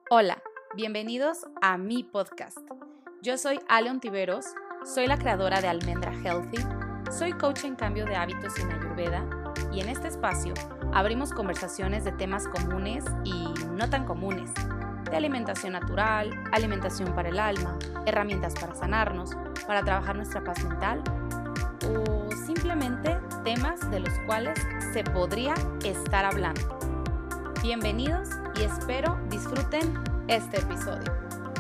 Hola, bienvenidos a mi podcast. Yo soy Ale Ontiveros, soy la creadora de Almendra Healthy, soy coach en cambio de hábitos en Ayurveda y en este espacio abrimos conversaciones de temas comunes y no tan comunes, de alimentación natural, alimentación para el alma, herramientas para sanarnos, para trabajar nuestra paz mental o simplemente temas de los cuales se podría estar hablando. Bienvenidos y espero disfruten este episodio.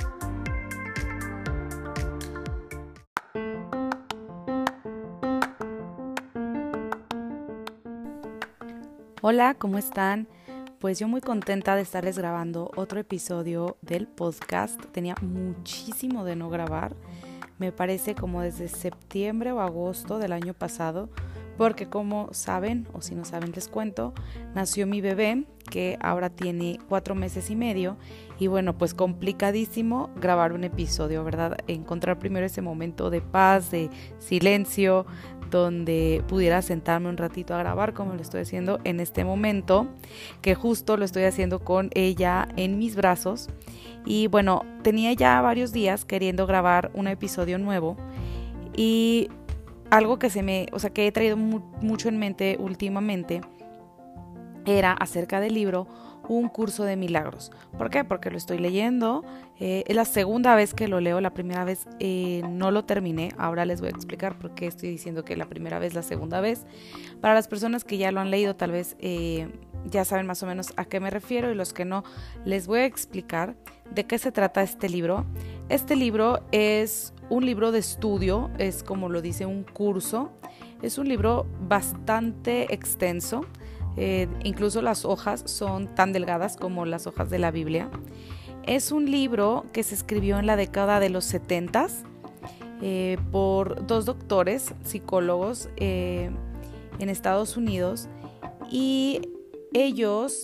Hola, ¿cómo están? Pues yo muy contenta de estarles grabando otro episodio del podcast. Tenía muchísimo de no grabar, me parece como desde septiembre o agosto del año pasado, porque como saben, o si no saben les cuento, nació mi bebé que ahora tiene 4 meses y medio y bueno, pues complicadísimo grabar un episodio, ¿verdad? Encontrar primero ese momento de paz, de silencio, donde pudiera sentarme un ratito a grabar como lo estoy haciendo en este momento, que justo lo estoy haciendo con ella en mis brazos. Y bueno, tenía ya varios días queriendo grabar un episodio nuevo y algo que que he traído mucho en mente últimamente era acerca del libro Un curso de milagros. ¿Por qué? Porque lo estoy leyendo, es la segunda vez que lo leo, la primera vez no lo terminé, ahora les voy a explicar por qué estoy diciendo que la primera vez, la segunda vez. Para las personas que ya lo han leído tal vez ya saben más o menos a qué me refiero y los que no, les voy a explicar de qué se trata este libro. Este libro es un libro de estudio, es como lo dice un curso, es un libro bastante extenso. Incluso las hojas son tan delgadas como las hojas de la Biblia. Es un libro que se escribió en la década de los 70s por 2 doctores, psicólogos en Estados Unidos, y ellos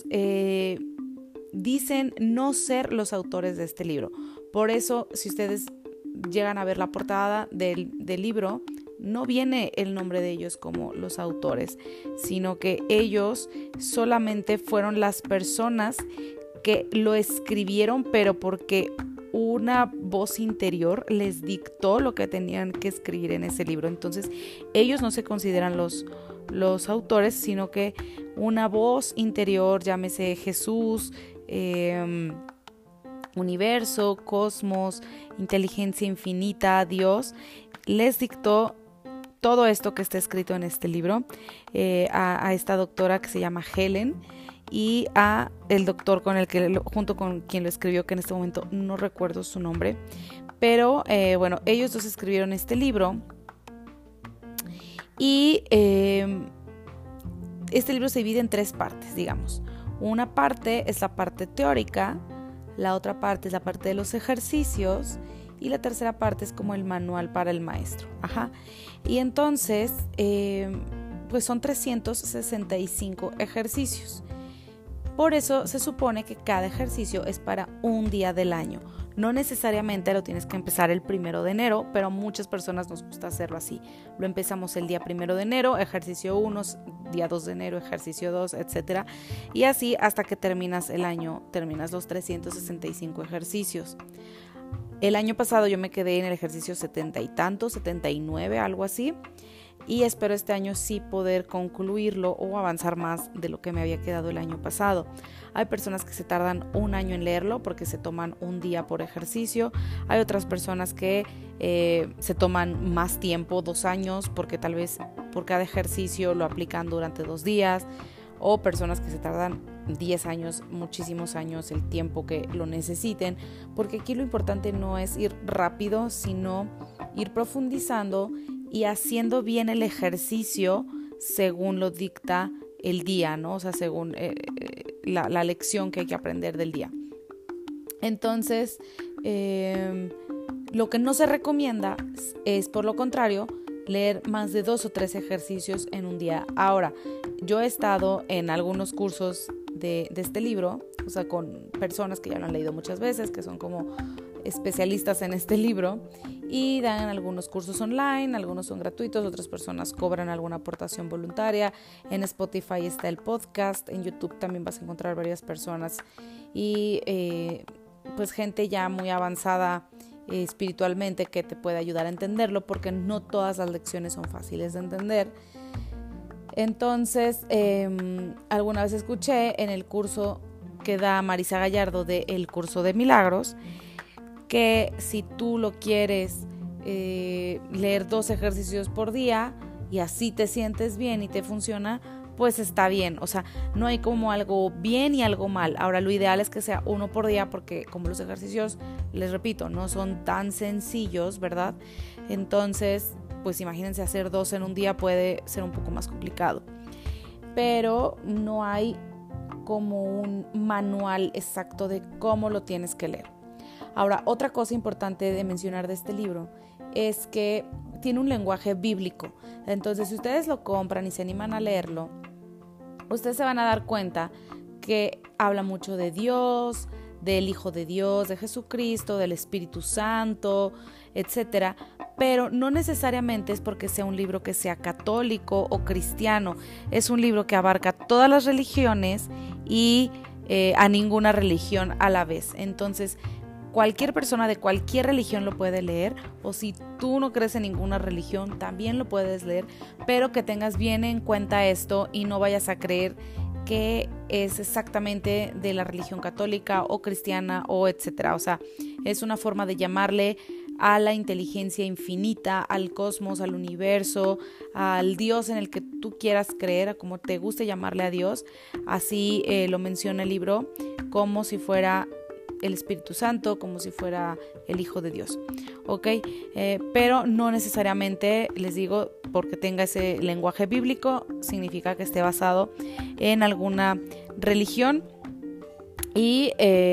dicen no ser los autores de este libro. Por eso, si ustedes llegan a ver la portada del libro, no viene el nombre de ellos como los autores, sino que ellos solamente fueron las personas que lo escribieron, pero porque una voz interior les dictó lo que tenían que escribir en ese libro. Entonces, ellos no se consideran los autores, sino que una voz interior, llámese Jesús, universo, cosmos, inteligencia infinita, Dios, les dictó todo esto que está escrito en este libro a esta doctora que se llama Helen y a el doctor junto con quien lo escribió, que en este momento no recuerdo su nombre, pero bueno, ellos dos escribieron este libro y este libro se divide en 3 partes, digamos. Una parte es la parte teórica, la otra parte es la parte de los ejercicios y la tercera parte es como el manual para el maestro. Y entonces, pues son 365 ejercicios. Por eso se supone que cada ejercicio es para un día del año. No necesariamente lo tienes que empezar el 1 de enero, pero a muchas personas nos gusta hacerlo así. Lo empezamos el día 1 de enero, ejercicio 1, día 2 de enero, ejercicio 2, etc. Y así hasta que terminas el año, terminas los 365 ejercicios. El año pasado yo me quedé en el ejercicio 70 y tanto, 79, algo así. Y espero este año sí poder concluirlo o avanzar más de lo que me había quedado el año pasado. Hay personas que se tardan 1 año en leerlo porque se toman un día por ejercicio. Hay otras personas que se toman más tiempo, 2 años, porque tal vez por cada ejercicio lo aplican durante 2 días. O personas que se tardan 10 años, muchísimos años, el tiempo que lo necesiten, porque aquí lo importante no es ir rápido, sino ir profundizando y haciendo bien el ejercicio según lo dicta el día, ¿no? O sea, según la lección que hay que aprender del día. Entonces, lo que no se recomienda es, por lo contrario, leer más de 2 o 3 ejercicios en un día. Ahora, yo he estado en algunos cursos de este libro, o sea, con personas que ya lo han leído muchas veces, que son como especialistas en este libro, y dan algunos cursos online, algunos son gratuitos, otras personas cobran alguna aportación voluntaria. En Spotify está el podcast, en YouTube también vas a encontrar varias personas y pues gente ya muy avanzada espiritualmente que te puede ayudar a entenderlo, porque no todas las lecciones son fáciles de entender. Entonces, alguna vez escuché en el curso que da Marisa Gallardo de El Curso de Milagros, que si tú lo quieres leer 2 ejercicios por día y así te sientes bien y te funciona, pues está bien. O sea, no hay como algo bien y algo mal. Ahora, lo ideal es que sea 1 por día, porque como los ejercicios, les repito, no son tan sencillos, ¿verdad? Entonces, pues imagínense, hacer 2 en un día puede ser un poco más complicado. Pero no hay como un manual exacto de cómo lo tienes que leer. Ahora, otra cosa importante de mencionar de este libro es que tiene un lenguaje bíblico. Entonces, si ustedes lo compran y se animan a leerlo, ustedes se van a dar cuenta que habla mucho de Dios, del Hijo de Dios, de Jesucristo, del Espíritu Santo, etcétera, pero no necesariamente es porque sea un libro que sea católico o cristiano. Es un libro que abarca todas las religiones y a ninguna religión a la vez. Entonces, cualquier persona de cualquier religión lo puede leer, o si tú no crees en ninguna religión, también lo puedes leer, pero que tengas bien en cuenta esto y no vayas a creer que es exactamente de la religión católica o cristiana o etcétera. O sea, es una forma de llamarle a la inteligencia infinita, al cosmos, al universo, al Dios en el que tú quieras creer, a como te guste llamarle a Dios. Así lo menciona el libro, como si fuera el Espíritu Santo, como si fuera el Hijo de Dios, ¿ok? Pero no necesariamente, les digo, porque tenga ese lenguaje bíblico, significa que esté basado en alguna religión. Y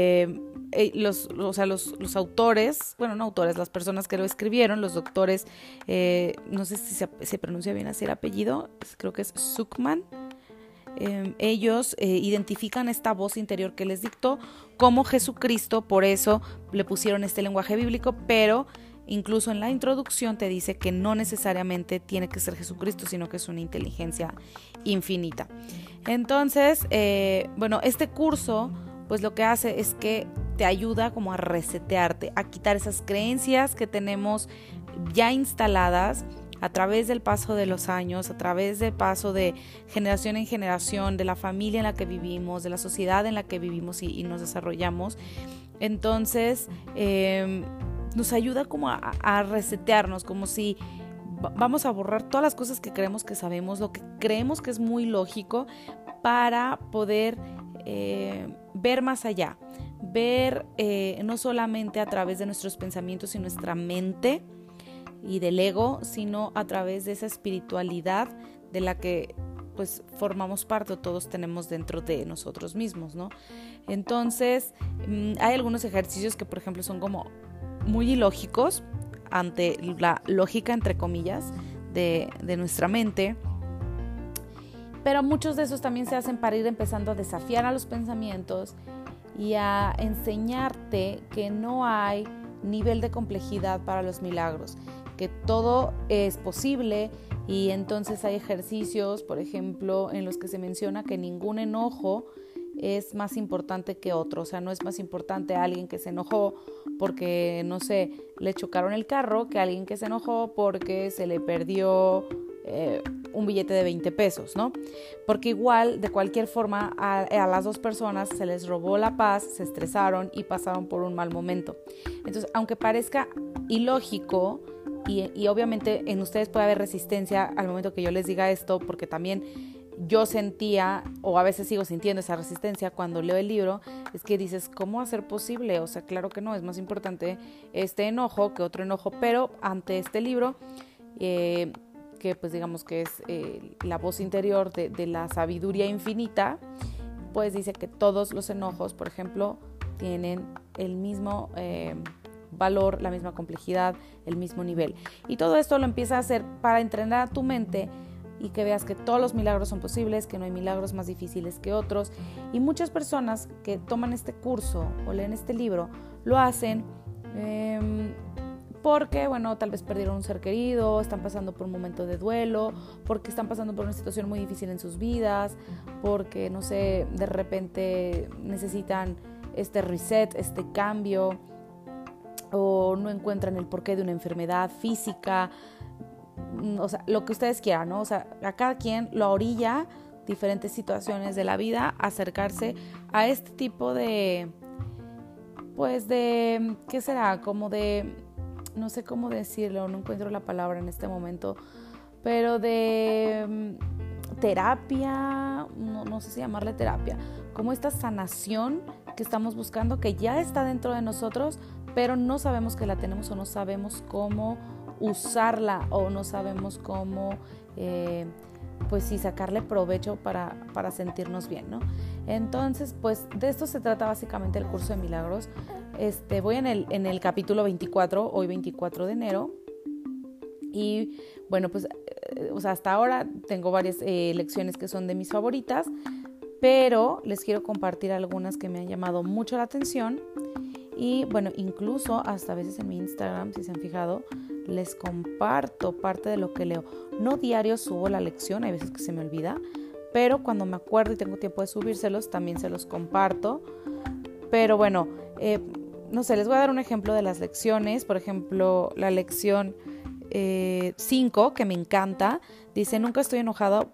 los autores, bueno, no autores, las personas que lo escribieron, los doctores, no sé si se pronuncia bien así el apellido, creo que es Zuckman. Ellos identifican esta voz interior que les dictó como Jesucristo, por eso le pusieron este lenguaje bíblico, pero incluso en la introducción te dice que no necesariamente tiene que ser Jesucristo, sino que es una inteligencia infinita. Entonces, bueno, este curso pues lo que hace es que te ayuda como a resetearte, a quitar esas creencias que tenemos ya instaladas a través del paso de los años, a través del paso de generación en generación, de la familia en la que vivimos, de la sociedad en la que vivimos y nos desarrollamos. Entonces, nos ayuda como a resetearnos, como si vamos a borrar todas las cosas que creemos que sabemos, lo que creemos que es muy lógico, para poder ver más allá, ver no solamente a través de nuestros pensamientos y nuestra mente y del ego, sino a través de esa espiritualidad de la que pues formamos parte, o todos tenemos dentro de nosotros mismos, ¿no? Entonces, hay algunos ejercicios que, por ejemplo, son como muy ilógicos ante la lógica, entre comillas, de nuestra mente, pero muchos de esos también se hacen para ir empezando a desafiar a los pensamientos y a enseñarte que no hay nivel de complejidad para los milagros, que todo es posible. Y entonces hay ejercicios, por ejemplo, en los que se menciona que ningún enojo es más importante que otro. O sea, no es más importante alguien que se enojó porque, no sé, le chocaron el carro, que alguien que se enojó porque se le perdió un billete de 20 pesos, ¿no? Porque igual, de cualquier forma, a las dos personas se les robó la paz, se estresaron y pasaron por un mal momento. Entonces, aunque parezca ilógico, y obviamente en ustedes puede haber resistencia al momento que yo les diga esto, porque también yo sentía, o a veces sigo sintiendo esa resistencia cuando leo el libro, es que dices, ¿cómo va a ser posible? O sea, claro que no, es más importante este enojo que otro enojo, pero ante este libro, que pues digamos que es la voz interior de la sabiduría infinita, pues dice que todos los enojos, por ejemplo, tienen el mismo valor, la misma complejidad, el mismo nivel. Y todo esto lo empieza a hacer para entrenar a tu mente y que veas que todos los milagros son posibles, que no hay milagros más difíciles que otros. Y muchas personas que toman este curso o leen este libro lo hacen porque, bueno, tal vez perdieron un ser querido, están pasando por un momento de duelo, porque están pasando por una situación muy difícil en sus vidas, porque, no sé, de repente necesitan este reset, este cambio, o no encuentran el porqué de una enfermedad física, o sea, lo que ustedes quieran, ¿no? O sea, a cada quien lo orilla diferentes situaciones de la vida acercarse a este tipo de, pues de, ¿qué será? Como de, no sé cómo decirlo, no encuentro la palabra en este momento, pero de terapia, no sé si llamarle terapia, como esta sanación que estamos buscando, que ya está dentro de nosotros, pero no sabemos que la tenemos o no sabemos cómo usarla o no sabemos cómo, pues sí, sacarle provecho para sentirnos bien, ¿no? Entonces, pues de esto se trata básicamente el curso de milagros. Voy en el capítulo 24, hoy 24 de enero, y bueno, pues o sea, hasta ahora tengo varias lecciones que son de mis favoritas, pero les quiero compartir algunas que me han llamado mucho la atención. Y bueno, incluso hasta a veces en mi Instagram, si se han fijado, les comparto parte de lo que leo. No diario subo la lección, hay veces que se me olvida, pero cuando me acuerdo y tengo tiempo de subírselos, también se los comparto. Pero bueno, no sé, les voy a dar un ejemplo de las lecciones. Por ejemplo, la lección 5, que me encanta, dice: nunca estoy enojada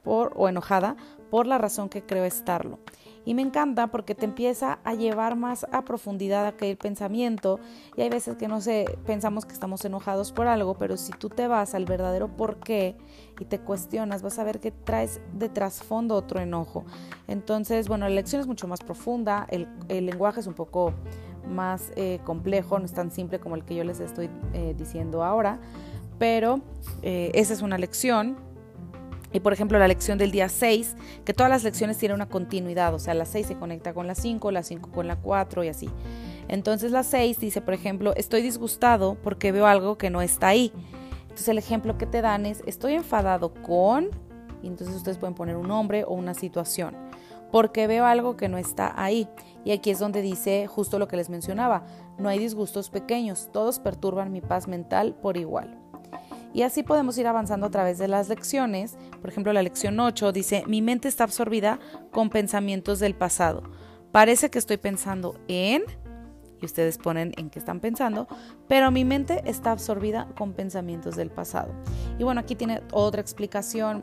por la razón que creo estarlo. Y me encanta porque te empieza a llevar más a profundidad aquel pensamiento, y hay veces que no sé, pensamos que estamos enojados por algo, pero si tú te vas al verdadero por qué y te cuestionas, vas a ver que traes de trasfondo otro enojo. Entonces, bueno, la lección es mucho más profunda, el lenguaje es un poco más complejo, no es tan simple como el que yo les estoy diciendo ahora, pero esa es una lección. Y por ejemplo la lección del día 6, que todas las lecciones tienen una continuidad, o sea, la 6 se conecta con la 5 con la 4 y así. Entonces la 6 dice, por ejemplo, estoy disgustado porque veo algo que no está ahí. Entonces el ejemplo que te dan es, estoy enfadado con, y entonces ustedes pueden poner un nombre o una situación, porque veo algo que no está ahí. Y aquí es donde dice justo lo que les mencionaba, no hay disgustos pequeños, todos perturban mi paz mental por igual. Y así podemos ir avanzando a través de las lecciones. Por ejemplo, la lección 8 dice, mi mente está absorbida con pensamientos del pasado. Parece que estoy pensando en, y ustedes ponen en qué están pensando, pero mi mente está absorbida con pensamientos del pasado. Y bueno, aquí tiene otra explicación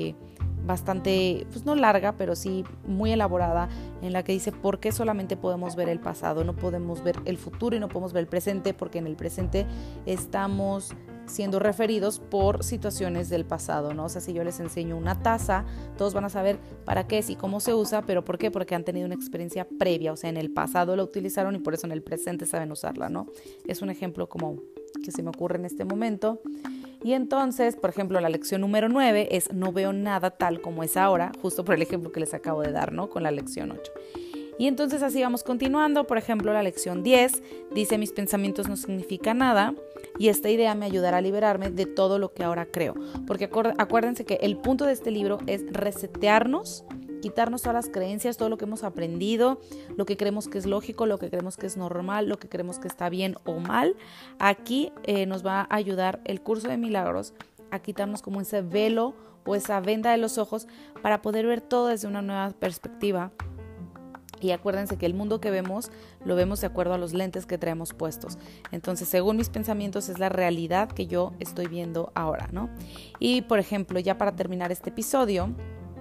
bastante, pues no larga, pero sí muy elaborada, en la que dice por qué solamente podemos ver el pasado, no podemos ver el futuro y no podemos ver el presente, porque en el presente estamos siendo referidos por situaciones del pasado, ¿no? O sea, si yo les enseño una taza, todos van a saber para qué es y cómo se usa, pero ¿por qué? Porque han tenido una experiencia previa, o sea, en el pasado la utilizaron y por eso en el presente saben usarla, ¿no? Es un ejemplo como que se me ocurre en este momento. Y entonces, por ejemplo, la lección número 9 es no veo nada tal como es ahora, justo por el ejemplo que les acabo de dar, ¿no? Con la lección 8. Y entonces así vamos continuando. Por ejemplo, la lección 10 dice, mis pensamientos no significan nada, y esta idea me ayudará a liberarme de todo lo que ahora creo. Porque acuérdense que el punto de este libro es resetearnos, quitarnos todas las creencias, todo lo que hemos aprendido, lo que creemos que es lógico, lo que creemos que es normal, lo que creemos que está bien o mal. Aquí nos va a ayudar el curso de milagros a quitarnos como ese velo o esa venda de los ojos para poder ver todo desde una nueva perspectiva. Y acuérdense que el mundo que vemos, lo vemos de acuerdo a los lentes que traemos puestos. Entonces, según mis pensamientos, es la realidad que yo estoy viendo ahora, ¿no? Y, por ejemplo, ya para terminar este episodio,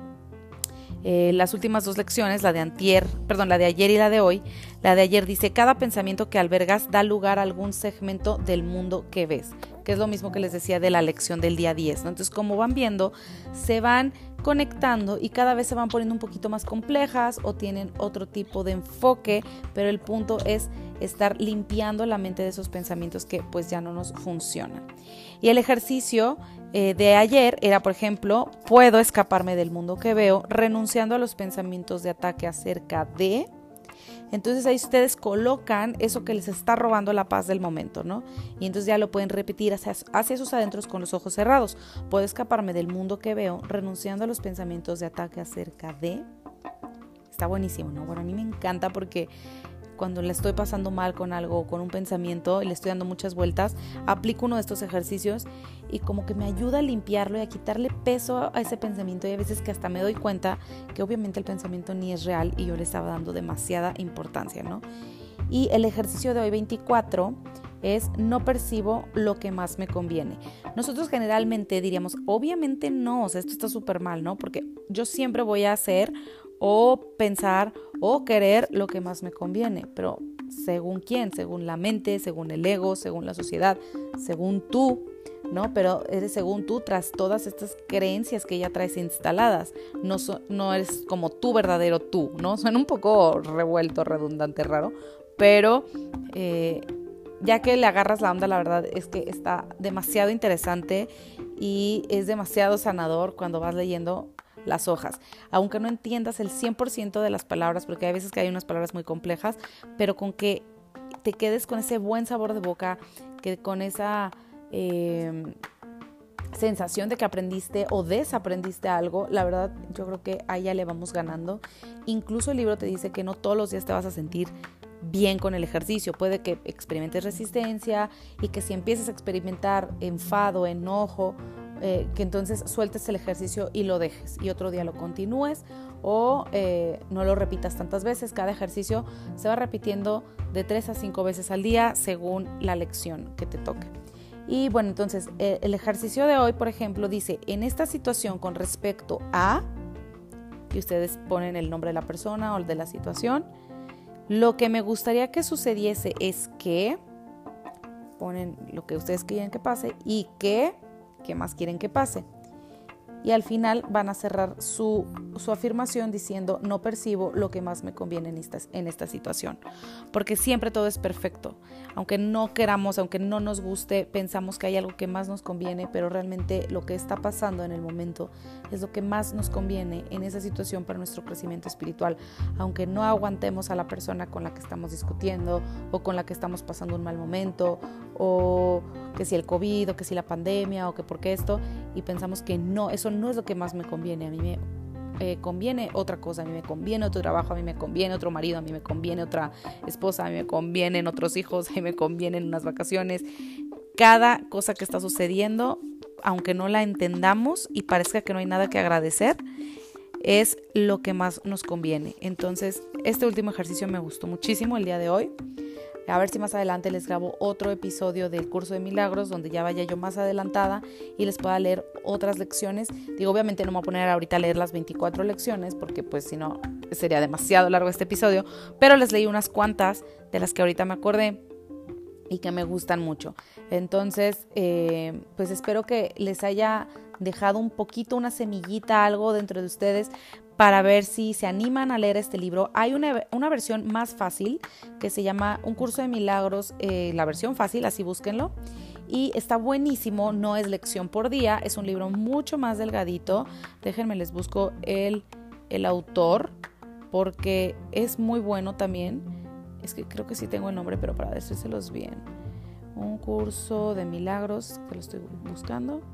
las últimas dos lecciones, la de ayer y la de hoy. La de ayer dice, cada pensamiento que albergas da lugar a algún segmento del mundo que ves, que es lo mismo que les decía de la lección del día 10, ¿no? Entonces, como van viendo, se van conectando y cada vez se van poniendo un poquito más complejas o tienen otro tipo de enfoque, pero el punto es estar limpiando la mente de esos pensamientos que pues ya no nos funcionan. Y el ejercicio de ayer era, por ejemplo, puedo escaparme del mundo que veo renunciando a los pensamientos de ataque acerca de. Entonces ahí ustedes colocan eso que les está robando la paz del momento, ¿no? Y entonces ya lo pueden repetir hacia sus adentros con los ojos cerrados. Puedo escaparme del mundo que veo renunciando a los pensamientos de ataque acerca de. Está buenísimo, ¿no? Bueno, a mí me encanta porque cuando la estoy pasando mal con algo, con un pensamiento y le estoy dando muchas vueltas, aplico uno de estos ejercicios y como que me ayuda a limpiarlo y a quitarle peso a ese pensamiento. Y a veces que hasta me doy cuenta que obviamente el pensamiento ni es real y yo le estaba dando demasiada importancia, ¿no? Y el ejercicio de hoy 24 es no percibo lo que más me conviene. Nosotros generalmente diríamos, obviamente no, o sea, esto está súper mal, ¿no? Porque yo siempre voy a hacer o pensar o querer lo que más me conviene, pero ¿según quién? Según la mente, según el ego, según la sociedad, según tú, ¿no? Pero eres según tú tras todas estas creencias que ya traes instaladas. No eres como tu verdadero tú, ¿no? Suena un poco revuelto, redundante, raro, pero ya que le agarras la onda, la verdad es que está demasiado interesante y es demasiado sanador cuando vas leyendo las hojas. Aunque no entiendas el 100% de las palabras, porque hay veces que hay unas palabras muy complejas, pero con que te quedes con ese buen sabor de boca, que con esa sensación de que aprendiste o desaprendiste algo, la verdad yo creo que ahí ya le vamos ganando. Incluso el libro te dice que no todos los días te vas a sentir bien con el ejercicio, puede que experimentes resistencia y que si empiezas a experimentar enfado, enojo, que entonces sueltes el ejercicio y lo dejes y otro día lo continúes o no lo repitas tantas veces. Cada ejercicio se va repitiendo de 3 a 5 veces al día según la lección que te toque. Y bueno, entonces el ejercicio de hoy, por ejemplo, dice, en esta situación con respecto a, y ustedes ponen el nombre de la persona o de la situación, lo que me gustaría que sucediese es que, ponen lo que ustedes quieren que pase y ¿qué más quieren que pase? Y al final van a cerrar su afirmación diciendo, no percibo lo que más me conviene en esta situación. Porque siempre todo es perfecto. Aunque no queramos, aunque no nos guste, pensamos que hay algo que más nos conviene, pero realmente lo que está pasando en el momento es lo que más nos conviene en esa situación para nuestro crecimiento espiritual. Aunque no aguantemos a la persona con la que estamos discutiendo o con la que estamos pasando un mal momento, o que si el COVID, o que si la pandemia, o que por qué esto, y pensamos que no, eso no es lo que más me conviene. A mí me conviene otra cosa, a mí me conviene otro trabajo, a mí me conviene otro marido, a mí me conviene otra esposa, a mí me convienen otros hijos, a mí me convienen unas vacaciones. Cada cosa que está sucediendo, aunque no la entendamos y parezca que no hay nada que agradecer, es lo que más nos conviene. Entonces, este último ejercicio me gustó muchísimo el día de hoy. A ver si más adelante les grabo otro episodio del curso de milagros donde ya vaya yo más adelantada y les pueda leer otras lecciones. Digo, obviamente no me voy a poner ahorita a leer las 24 lecciones porque pues si no sería demasiado largo este episodio, pero les leí unas cuantas de las que ahorita me acordé y que me gustan mucho. Entonces, pues espero que les haya dejado un poquito, una semillita, algo dentro de ustedes para ver si se animan a leer este libro. Hay una versión más fácil que se llama Un curso de milagros, la versión fácil, así búsquenlo. Y está buenísimo, no es lección por día, es un libro mucho más delgadito. Déjenme, les busco el autor porque es muy bueno también. Es que creo que sí tengo el nombre, pero para decírselos bien. Un curso de milagros, que lo estoy buscando.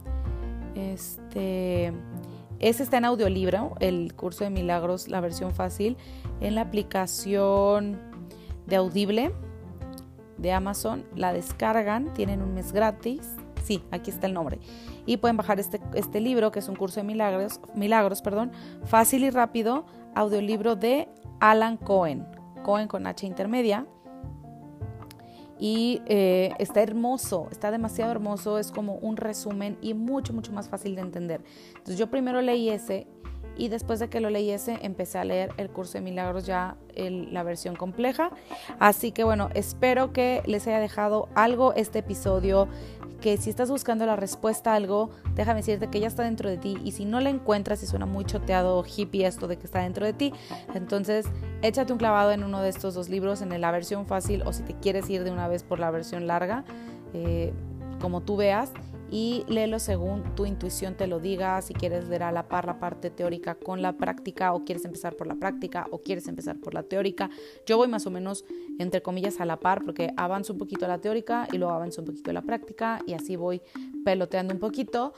Ese está en audiolibro, el curso de milagros, la versión fácil, en la aplicación de Audible de Amazon. La descargan, tienen un mes gratis. Sí, aquí está el nombre. Y pueden bajar este libro, que es un curso de milagros, fácil y rápido, audiolibro de Alan Cohen con H intermedia. Y está hermoso, está demasiado hermoso, es como un resumen y mucho, mucho más fácil de entender. Entonces yo primero leí ese y después de que lo leí ese empecé a leer el curso de milagros ya la versión compleja. Así que bueno, espero que les haya dejado algo este episodio, que si estás buscando la respuesta a algo, déjame decirte que ya está dentro de ti, y si no la encuentras, y suena muy choteado hippie esto de que está dentro de ti, entonces échate un clavado en uno de estos dos libros, en la versión fácil, o si te quieres ir de una vez por la versión larga, como tú veas, y léelo según tu intuición te lo diga. Si quieres leer a la par la parte teórica con la práctica, o quieres empezar por la práctica o quieres empezar por la teórica. Yo voy más o menos entre comillas a la par, porque avanzo un poquito a la teórica y luego avanzo un poquito a la práctica, y así voy peloteando un poquito,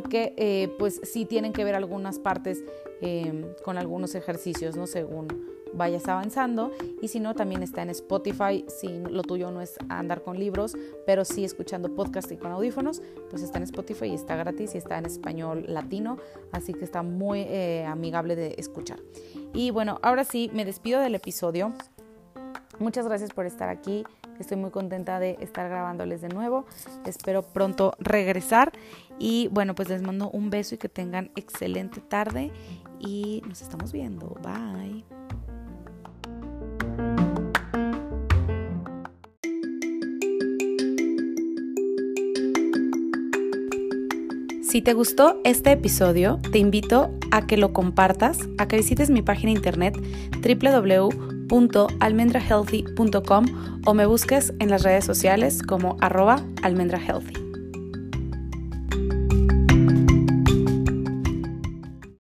porque pues sí tienen que ver algunas partes con algunos ejercicios, ¿no? Según vayas avanzando. Y si no, también está en Spotify. Si lo tuyo no es andar con libros, pero sí escuchando podcast y con audífonos, pues está en Spotify y está gratis y está en español latino, así que está muy amigable de escuchar. Y bueno, ahora sí, me despido del episodio. Muchas gracias por estar aquí. Estoy muy contenta de estar grabándoles de nuevo. Espero pronto regresar. Y bueno, pues les mando un beso y que tengan excelente tarde. Y nos estamos viendo. Bye. Si te gustó este episodio, te invito a que lo compartas, a que visites mi página internet www.almendrahealthy.com o me busques en las redes sociales como @almendrahealthy.